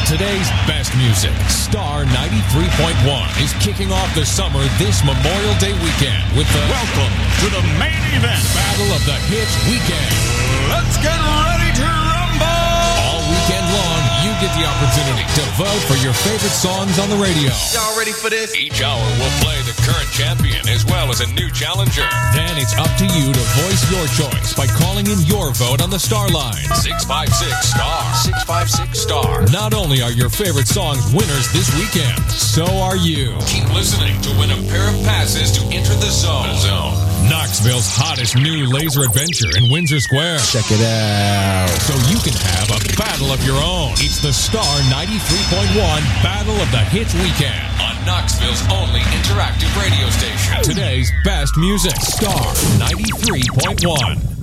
Today's best music, Star 93.1, is kicking off the summer this Memorial Day weekend with the Welcome to the main event. Battle of the Hits Weekend. Let's get ready to rumble! All weekend long, you get the opportunity to vote for your favorite songs on the radio. Y'all ready for this? Each hour will play the current champion as well as a new challenger. Then it's up to you to voice your choice by calling in your vote on the Star line. 656-STAR. 656-STAR. Not only are your favorite songs winners this weekend, so are you. Keep listening to win a pair of passes to enter the zone. Knoxville's hottest new laser adventure in Windsor Square. Check it out. So you can have a battle of your own. It's the Star 93.1 Battle of the Hits Weekend on Knoxville's only interactive radio station. Today's best music, Star 93.1.